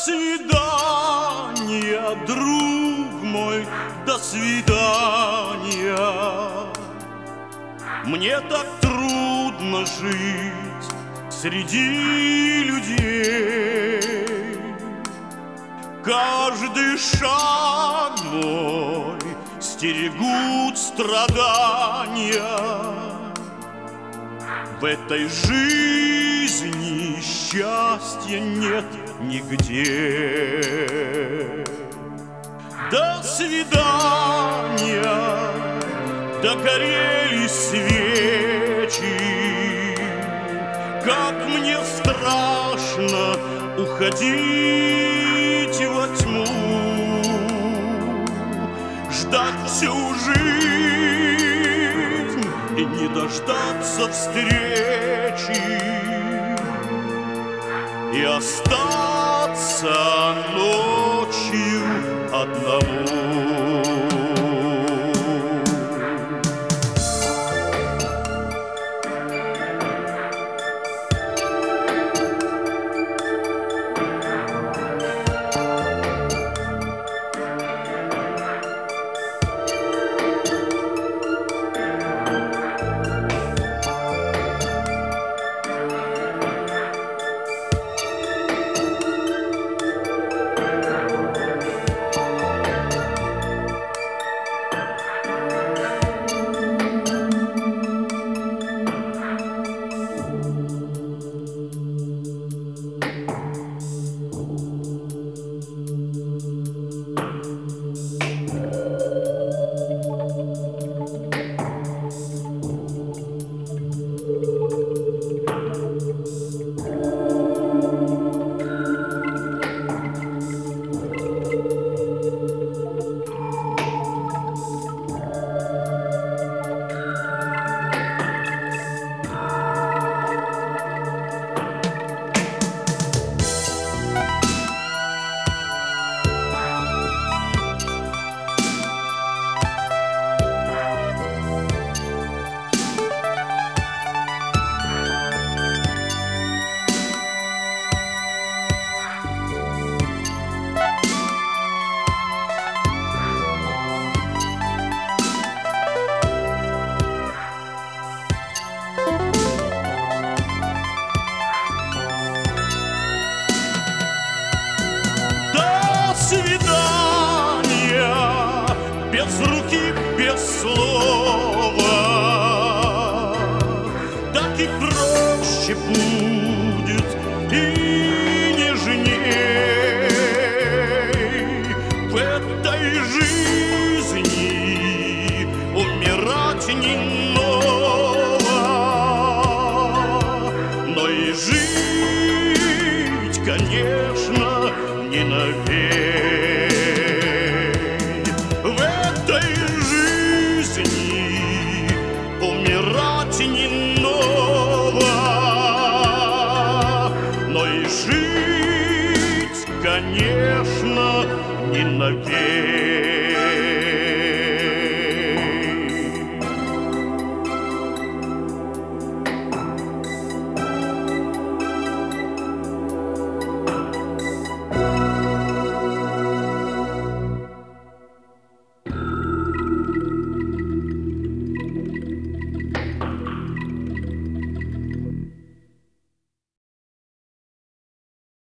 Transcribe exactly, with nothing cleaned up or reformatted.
свидания, друг мой, до свидания. Мне так трудно жить среди людей. Каждый шаг мой стерегут страдания. В этой жизни счастья нет нигде. До свидания, догорели свечи. Как мне страшно уходить во тьму, ждать всю жизнь и не дождаться встречи, и остаться ночью одному. Без руки, без слова, так и проще будет и нежней. В этой жизни умирать не ново, но и жить, конечно, не навек. Умирать не ново, но и жить, конечно, не навек.